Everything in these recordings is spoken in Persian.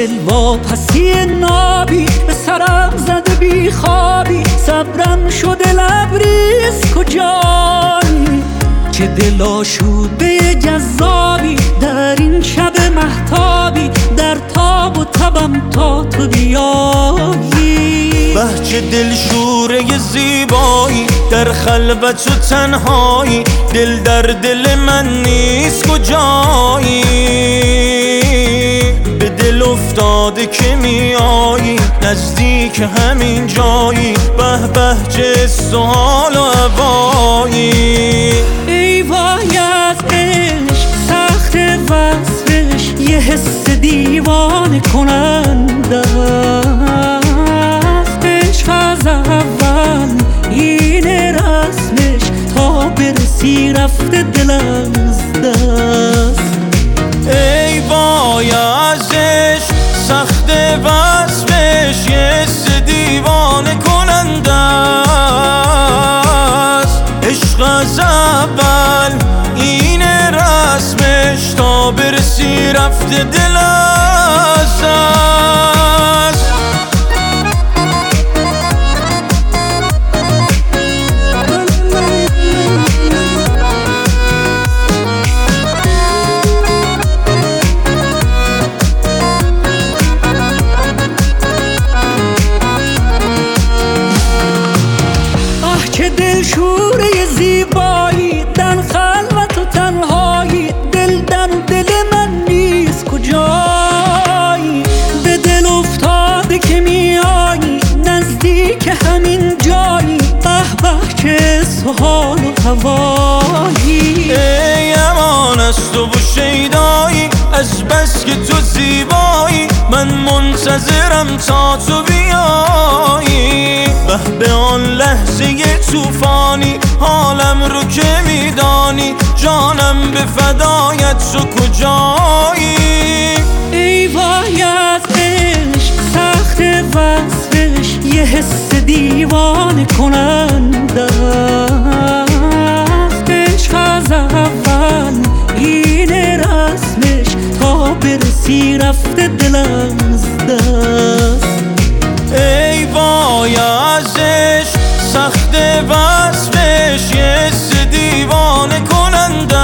دل واپسی نابی به سرم زده بی خوابی، صبرم شده لبریز کجایی؟ چه دل آشوده جذابی در این شب مهتابی، در تاب و تبم تا تو بیایی. بهچه دلشوره زیبایی در خلوت و تنهایی، دل در دل من نیست کجایی؟ به دل افتاده که میایی نزدیک همین جایی، به به سوال و هوایی. ای وای از عشق سخت وصفش، یه حس دیوانه کننده است. عشق از اول اینه رسمش، تا برسی رفته دل از دست. ای وای از عشق سخت وصفش، یه حس دیوانه کننده است. عشق از اول اینه رسمش، تا برسی رفته دل از دست. چه دلشوره زیبایی در خلوت و تنهایی، دل در دل من نیست کجایی؟ به دل افتاده که میایی نزدیک همین جایی، به به چه سحال و هوایی. ای امان از تو و شیدایی، از بس که تو زیبایی من منتظرم تا تو بیایی. به آن لحظه طوفانی حالم رو که میدانی، جانم به فدایت تو کجایی؟ ای وای از عشق سخت وصفش، یه حس دیوانه کننده است. عشق از اول اینه رسمش، تا برسی رفته دل از دست. ای وای از عشق سخت وصفش، یه حس دیوانه کننده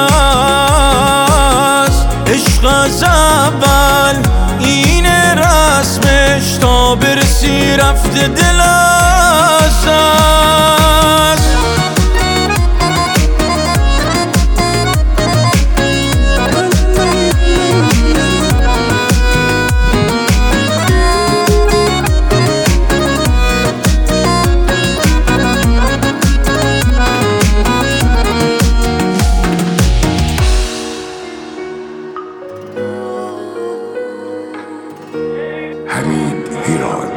است. عشق از اول اینه رسمش، تا برسی رفته دل از دست. حمید هیران.